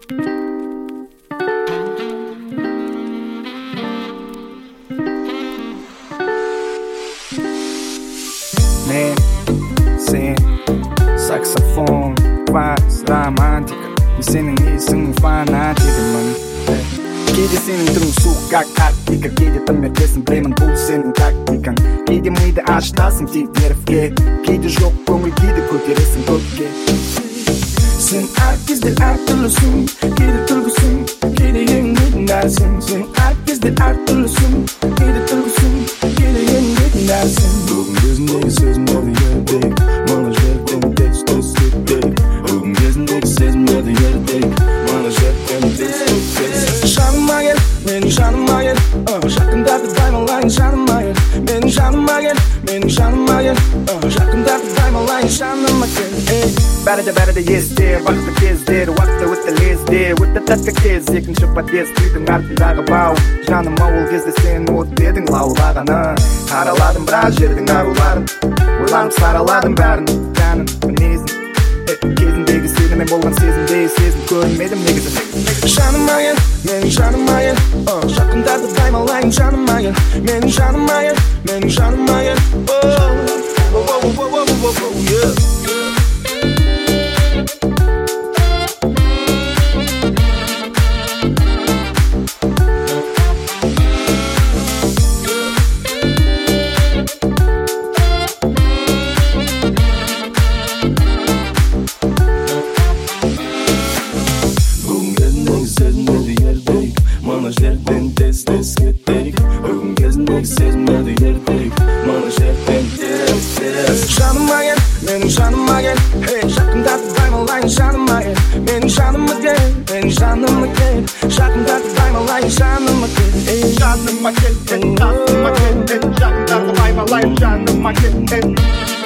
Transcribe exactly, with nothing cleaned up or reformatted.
Men, sen, saxofon, vals, romantika. Men senin iyisin fanatikman. Кейде сенің түрің суыққа кактика, кейде тым ертесің, білемін бұл сенің тактикаң. Кейде миды ашытасың тек нервке, кейде жоқ көңіл күйді көтересің көкке. Сен әр кезде әр түрлісің, кейде түлгісің, кейде еңбек нәрсің. Сен әр кезде әр түрлісің, кейде түлгісің, кейде еңбек нәрсің. Бүгін кезіндегі сезімдерді ердек, мана жерден тез тез кетек. Бүгін кезіндегі сезімдерді ердек, мана жерден тез тез кетек. Жаныма кел, менің жаныма кел, жақындатып даймалайын жаныма кел. Менің жаныма кел, менің жаныма кел, жақындатып даймалайын жаныма кел. Бәрі де бәрі де есте, вақты кездер, уақыты өтті лезде, өтті тәтті кез, екінші подъезд үйдің артындағы бау. Жаным ауыл кезде сен от дедің лаулағаны, қараладым біраз жердің аруларын, ойланып сараладым бәрін, тәнін, мінезін. Кезіндегі сезіммен болған сезімдей сезім көрмедім негізі. Жаныма кел, менің жаныма кел, жақындатып даймалайын жаныма кел. Менің жаныма кел, менің жаныма кел. Мана жерден тез тез кетейік, бүгін кезіндегі сезімдерді ердейік, мана жерден тез тез. Жаныма кел, менің жаныма кел, жақындатып даймалайын жаныма кел. Менің жаныма кел, менің жаныма кел, жақындатып даймалайын жаныма кел. Жаныма кел, жаныма кел, жақындатып даймалайын жаныма кел.